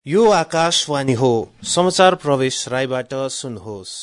यो आकाशवाणी हो। समाचार प्रवेश राईबाट सुन्नुहोस्।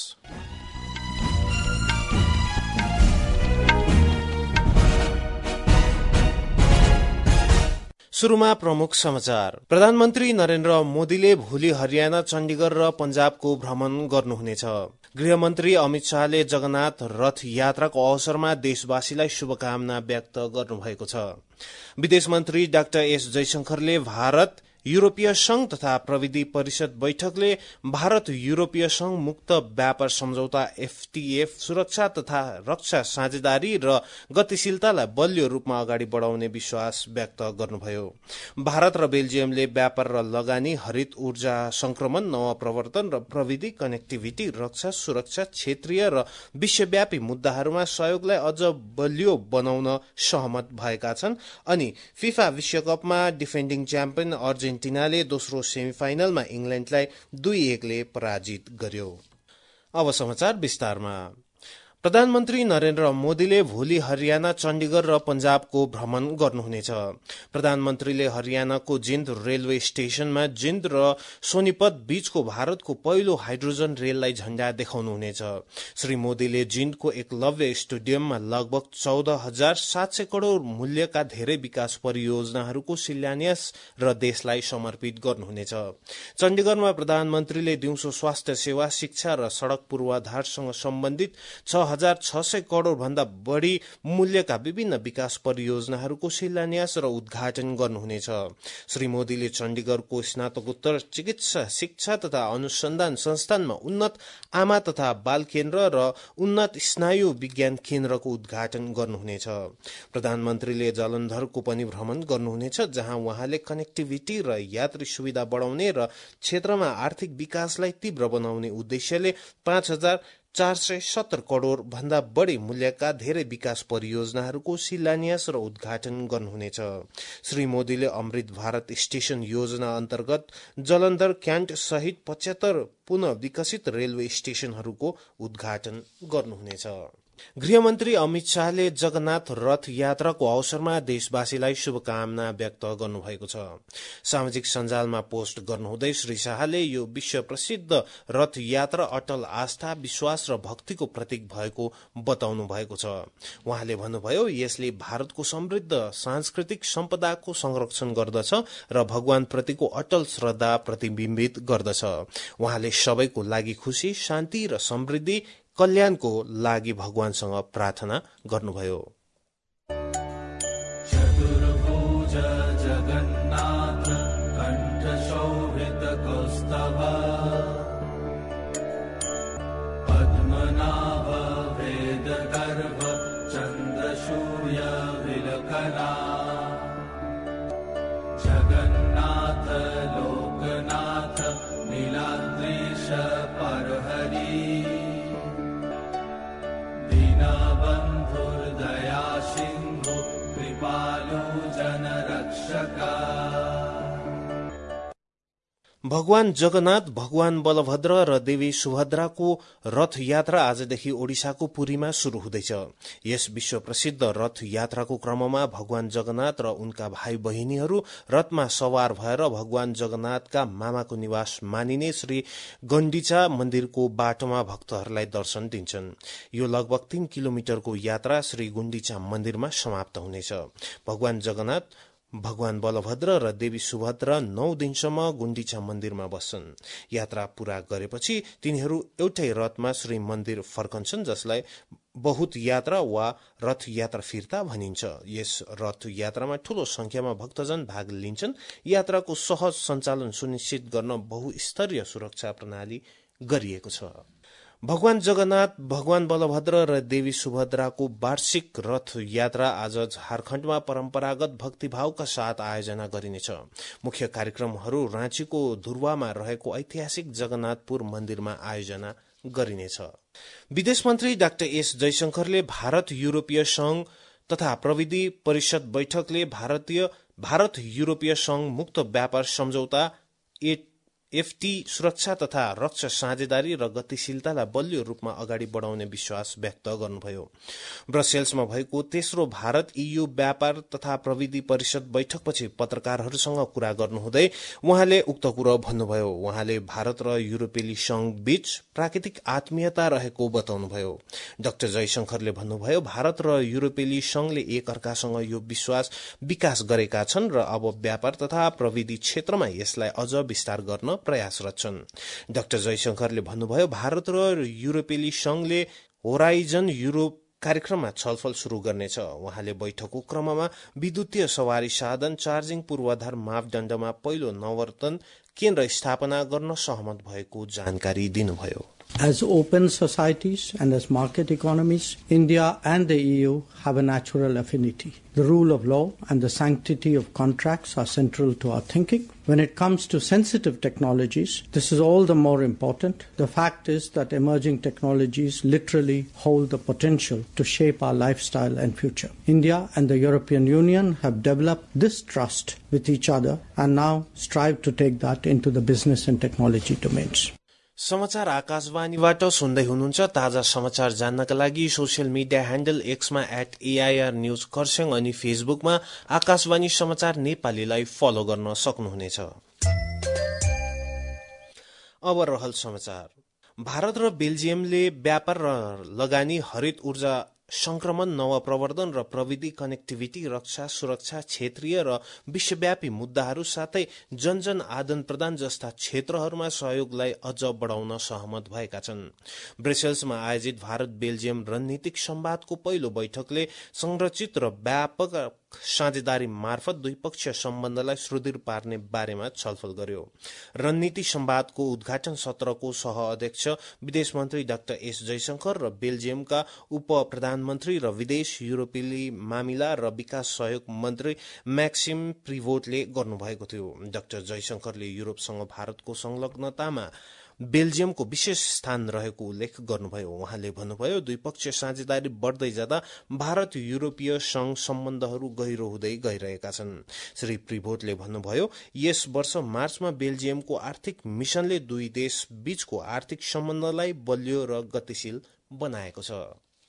सुरुमा प्रमुख समाचार। प्रधानमन्त्री नरेन्द्र मोदीले भोलि हरियाणा, चण्डीगढ़ र पंजाबको भ्रमण गर्नुहुनेछ। गृहमन्त्री अमित शाहले जगन्नाथ रथ यात्राको अवसरमा देशवासीलाई शुभकामना व्यक्त गर्नुभएको छ। विदेश मन्त्री डाक्टर एस जयशंकरले भारत यूरोपीय संघ तथा प्रविधि परिषद बैठकले भारत यूरोपीय संघ मुक्त व्यापार सम्झौता एफटीएफ सुरक्षा तथा रक्षा साझेदारी र गतिशीलतालाई बलियो रूपमा अगाडि बढाउने विश्वास व्यक्त गर्नुभयो। भारत र बेल्जियमले व्यापार र लगानी, हरित ऊर्जा संक्रमण, नवप्रवर्तन र प्रविधि, कनेक्टिभिटी, रक्षा, सुरक्षा, क्षेत्रीय र विश्वव्यापी मुद्दाहरूमा सहयोगलाई अझ बलियो बनाउन सहमत भएका छन्। अनि फिफा विश्वकपमा डिफेन्डिङ च्याम्पियन अर्जेन्टिनाले दोस्रो सेमिफाइनलमा इंग्ल्याण्डलाई 2-1 ले पराजित गर्यो। अब समाचार विस्तारमा। प्रधानमन्त्री नरेन्द्र मोदीले भोलि हरियाणा, चण्डीगढ़ र पंजाबको भ्रमण गर्नुहुनेछ। प्रधानमन्त्रीले हरियाणाको जिन्द रेलवे स्टेशनमा जिन्द र सोनीपत बीचको भारतको पहिलो हाइड्रोजन रेललाई झण्डा देखाउनुहुनेछ। श्री मोदीले जिन्दको एकलव्य स्टेडियममा लगभग 14,700 करोड़ मूल्यका धेरै विकास परियोजनाहरूको शिलान्यास र देशलाई समर्पित गर्नुहुनेछ। चण्डीगढ़मा प्रधानमन्त्रीले दिउँसो स्वास्थ्य सेवा, शिक्षा र सड़क पूर्वाधारसँग सम्बन्धित 6,600 करोड़ भन्दा बढ़ी मूल्यका विभिन्न विकास परियोजनाहरूको शिलान्यास र उद्घाटन गर्नुहुनेछ। श्री मोदीले चण्डीगढ़को स्नातकोत्तर चिकित्सा शिक्षा तथा अनुसन्धान संस्थानमा उन्नत आमा तथा बाल केन्द्र र उन्नत स्नायु विज्ञान केन्द्रको उद्घाटन गर्नुहुनेछ। प्रधानमन्त्रीले जालन्धरको पनि भ्रमण गर्नुहुनेछ, जहाँ उहाँले कनेक्टिभिटी र यात्री सुविधा बढ़ाउने र क्षेत्रमा आर्थिक विकासलाई तीव्र बनाउने उद्देश्यले 5,470 करोड़ भन्दा बढ़ी मूल्यका धेरै विकास परियोजनाहरूको शिलान्यास र उद्घाटन गर्नुहुनेछ। श्री मोदीले अमृत भारत स्टेशन योजना अन्तर्गत जलन्धर क्यान्ट सहित 75 पुनः विकसित रेलवे स्टेशनहरूको उद्घाटन गर्नुहुनेछ। गृहमन्त्री अमित शाहले जगन्नाथ रथ यात्राको अवसरमा देशवासीलाई शुभकामना व्यक्त गर्नुभएको छ। सामाजिक सञ्जालमा पोस्ट गर्नुहुँदै श्री शाहले यो विश्व प्रसिद्ध रथ यात्रा अटल आस्था, विश्वास र भक्तिको प्रतीक भएको बताउनु भएको छ। उहाँले भन्नुभयो, यसले भारतको समृद्ध सांस्कृतिक सम्पदाको संरक्षण गर्दछ र भगवान प्रतिको अटल श्रद्धा प्रतिबिम्बित गर्दछ। उहाँले सबैको लागि खुशी, शान्ति र समृद्धि, कल्याणको लागि भगवानसँग प्रार्थना गर्नुभयो। चतुर्भुज जगन्नाथ कण्ठ शोभित कौस्तभ पद्मनाभ वेद गर्भ चन्द्रसूर्य विलकना जगन्नाथ लोकनाथ नीलाद्रीश परहरि बन्धुर्दया सिन्धु कृपालु जन रक्षका। भगवान जगन्नाथ, भगवान बलभद्र र देवी सुभद्राको रथ यात्रा आजदेखि ओडिसाको पुरीमा शुरू हुँदैछ। यस विश्व प्रसिद्ध रथ यात्राको क्रममा भगवान जगन्नाथ र उनका भाइ बहिनीहरू रथमा सवार भएर भगवान जगन्नाथका मामाको निवास मानिने श्री गुण्डिचा मन्दिरको बाटोमा भक्तहरूलाई दर्शन दिन्छन्। यो लगभग 3 किलोमिटरको यात्रा श्री गुण्डिचा मन्दिरमा समाप्त हुनेछ। भगवान जगन्नाथ, भगवान बलभद्र र देवी सुभद्रा 9 दिनसम्म गुण्डिचा मन्दिरमा बस्छन्। यात्रा पूरा गरेपछि तिनीहरू एउटै रथमा श्री मन्दिर फर्कन्छन्, जसलाई बहुत यात्रा वा रथ यात्रा फिर्ता भनिन्छ। यस रथ यात्रामा ठूलो संख्यामा भक्तजन भाग लिन्छन्। यात्राको सहज सञ्चालन सुनिश्चित गर्न बहुस्तरीय सुरक्षा प्रणाली गरिएको छ। भगवान जगन्नाथ, भगवान बलभद्र र देवी सुभद्राको वार्षिक रथ यात्रा आज झारखण्डमा परम्परागत भक्तिभावका साथ आयोजना गरिनेछ। मुख्य कार्यक्रमहरू राँचीको धुर्वामा रहेको ऐतिहासिक जगन्नाथपुर मन्दिरमा आयोजना गरिनेछ। विदेश मन्त्री डाक्टर एस जयशंकरले भारत यूरोपीय संघ तथा प्रविधि परिषद बैठकले भारत यूरोपीय संघ मुक्त व्यापार सम्झौता एफटी सुरक्षा तथा रक्षा साझेदारी र गतिशीलतालाई बलियो रूपमा अगाडि बढाउने विश्वास व्यक्त गर्नुभयो। ब्रसेल्समा भएको तेस्रो भारत EU व्यापार तथा प्रविधि परिषद बैठकपछि पत्रकारहरूसँग कुरा गर्नुहुँदै उहाँले उक्त कुरो भन्नुभयो। उहाँले भारत र युरोपेली संघ बीच प्राकृतिक आत्मीयता रहेको बताउनुभयो। डाक्टर जयशंकरले भन्नुभयो, भारत र युरोपेली संघले एक अर्कासँग यो विश्वास विकास गरेका छन् र अब व्यापार तथा प्रविधि क्षेत्रमा यसलाई अझ विस्तार गर्न प्रयासरत छन्। डाक्टर जयशंकरले भन्नुभयो, भारत र युरोपेली संघले होराइजन युरोप कार्यक्रममा छलफल शुरू गर्नेछ। उहाँले बैठकको क्रममा विद्युतीय सवारी साधन चार्जिङ पूर्वाधार मापदण्डमा पहिलो नवर्तन केन्द्र स्थापना गर्न सहमत भएको जानकारी दिनुभयो। As open societies and as market economies, India and the EU have a natural affinity. The rule of law and the sanctity of contracts are central to our thinking. When it comes to sensitive technologies, this is all the more important. The fact is that emerging technologies literally hold the potential to shape our lifestyle and future. India and the European Union have developed this trust with each other and now strive to take that into the business and technology domains. समाचार आकाशवाणीबाट सुन्दै हुनुहुन्छ। ताजा समाचार जान्नका लागि social media handle एक्समा @AIR news Kurseong अनि फेसबुकमा आकाशवाणी समाचार नेपालीलाई फलो गर्न सक्नुहुनेछ। अब रहल समाचार। भारत र बेल्जियमले व्यापार र लगानी, हरित ऊर्जा संक्रमण, नवप्रवर्धन र प्रविधि, कनेक्टिभिटी, रक्षा, सुरक्षा, क्षेत्रीय र विश्वव्यापी मुद्दाहरू साथै जनजन आदान प्रदान जस्ता क्षेत्रहरूमा सहयोगलाई अझ बढाउन सहमत भएका छन्। ब्रसेल्समा आयोजित भारत बेल्जियम रणनीतिक संवादको पहिलो बैठकले संरचित र व्यापक साझेदारी मार्फत द्विपक्षीय सम्बन्धलाई सुदृढ पार्ने बारेमा छलफल गर्यो। रणनीति संवादको उद्घाटन सत्रको सह अध्यक्ष विदेश मन्त्री डाक्टर एस जयशंकर र बेल्जियमका उप प्रधानमन्त्री र विदेश, युरोपेली मामिला र विकास सहयोग मन्त्री मैक्सिम प्रिभोटले गर्नुभएको थियो। डाक्टर जयशंकरले युरोपसँग भारतको संलग्नतामा बेल्जियमको विशेष स्थान रहेको उल्लेख गर्नुभयो। उहाँले भन्नुभयो, द्विपक्षीय साझेदारी बढ्दै जाँदा भारत युरोपीय संघ सम्बन्धहरू गहिरो हुँदै गइरहेका छन्। श्री प्रिभोटले भन्नुभयो, यस वर्ष मार्चमा बेल्जियमको आर्थिक मिशनले दुई देश बीचको आर्थिक सम्बन्धलाई बलियो र गतिशील बनाएको छ।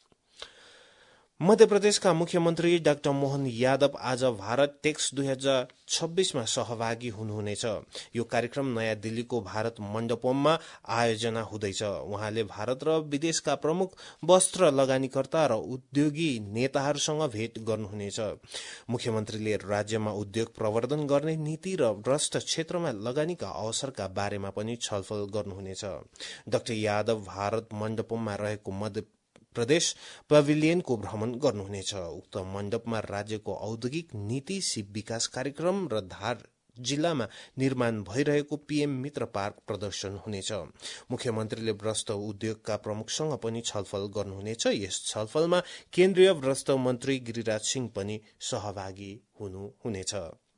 मध्य प्रदेशका मुख्यमन्त्री डाक्टर मोहन यादव आज भारत टेक्स 2026 मा सहभागी हुनुहुनेछ। यो कार्यक्रम नयाँ दिल्लीको भारत मण्डपममा आयोजना हुँदैछ। उहाँले भारत र विदेशका प्रमुख वस्त्र लगानीकर्ता र उद्योगी नेताहरूसँग भेट गर्नुहुनेछ। मुख्यमन्त्रीले राज्यमा उद्योग प्रवर्धन गर्ने नीति र भ्रष्ट क्षेत्रमा लगानीका अवसरका बारेमा पनि छलफल गर्नुहुनेछ। डाक्टर यादव भारत मण्डपममा रहेको मध्य प्रदेश पभिलियनको भ्रमण गर्नुहुनेछ। उक्त मण्डपमा राज्यको औद्योगिक नीति, सिप विकास कार्यक्रम र धार जिल्लामा निर्माण भइरहेको पीएम मित्र पार्क प्रदर्शन हुनेछ। मुख्यमन्त्रीले भ्रष्ट उद्योगका प्रमुखसँग पनि छलफल गर्नुहुनेछ। यस छलफलमा केन्द्रीय भ्रष्ट मन्त्री गिरिराज सिंह पनि सहभागी हुनुहुनेछ।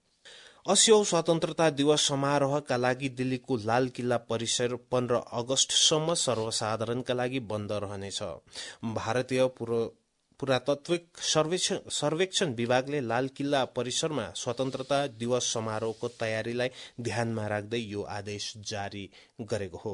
80औं स्वतन्त्रता दिवस समारोहका लागि दिल्लीको लाल किल्ला परिसर 15 अगस्तसम्म सर्वसाधारणका लागि बन्द रहनेछ। भारतीय पुरातात्विक सर्वेक्षण विभागले लाल किल्ला परिसरमा स्वतन्त्रता दिवस समारोहको तयारीलाई ध्यानमा राख्दै यो आदेश जारी गरेको हो।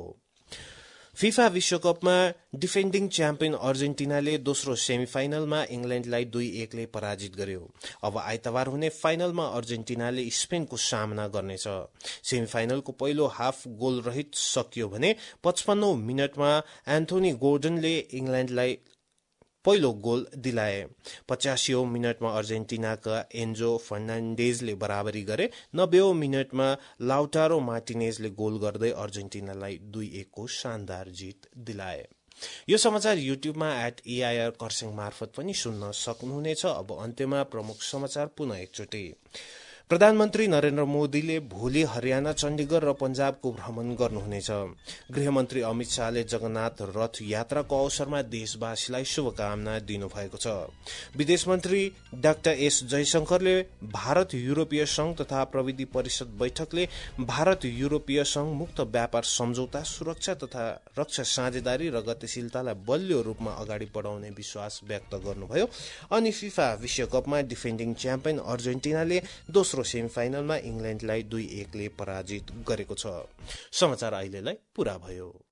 फिफा विश्वकपमा डिफेन्डिङ च्याम्पियन अर्जेन्टिनाले दोस्रो सेमिफाइनलमा इंग्ल्याण्डलाई 2-1 ले पराजित गर्यो। अब आइतबार हुने फाइनलमा अर्जेन्टिनाले स्पेनको सामना गर्नेछ। सेमिफाइनलको पहिलो हाफ गोल रहित सकियो भने 55औं मिनटमा एन्थोनी गोर्डनले इंग्ल्याण्डलाई पहिलो गोल दिलाए। 85औं मिनटमा अर्जेन्टिनाका एन्जो फर्नान्डेजले बराबरी गरे। 90औं मिनटमा लाउटारो मार्टिनेजले गोल गर्दै अर्जेन्टिनालाई 2-1 को शानदार जित दिलाए। यो समाचार युट्युबमा @AIR खरसाङ मार्फत पनि सुन्न सक्नुहुनेछ। अब अन्त्यमा प्रमुख समाचार पुनः एकचोटि। प्रधानमन्त्री नरेन्द्र मोदीले भोलि हरियाणा, चण्डीगढ र पञ्जाबको भ्रमण गर्नुहुनेछ। गृहमन्त्री अमित शाहले जगन्नाथ रथ यात्राको अवसरमा देशवासीलाई शुभकामना दिनुभएको छ। विदेश मन्त्री डाक्टर एस जयशंकरले भारत युरोपीय संघ तथा प्रविधि परिषद बैठकले भारत युरोपीय संघ मुक्त व्यापार सम्झौता, सुरक्षा तथा रक्षा साझेदारी र गतिशीलतालाई बलियो रूपमा अगाडि बढाउने विश्वास व्यक्त गर्नुभयो। अनि फिफा विश्वकपमा डिफेन्डिङ च्याम्पियन अर्जेन्टिनाले दोस्रो दोस्रो सेमिफाइनलमा इंग्ल्याण्डलाई 2-1 ले पराजित गरेको छ। समाचार अहिलेलाई पूरा भयो।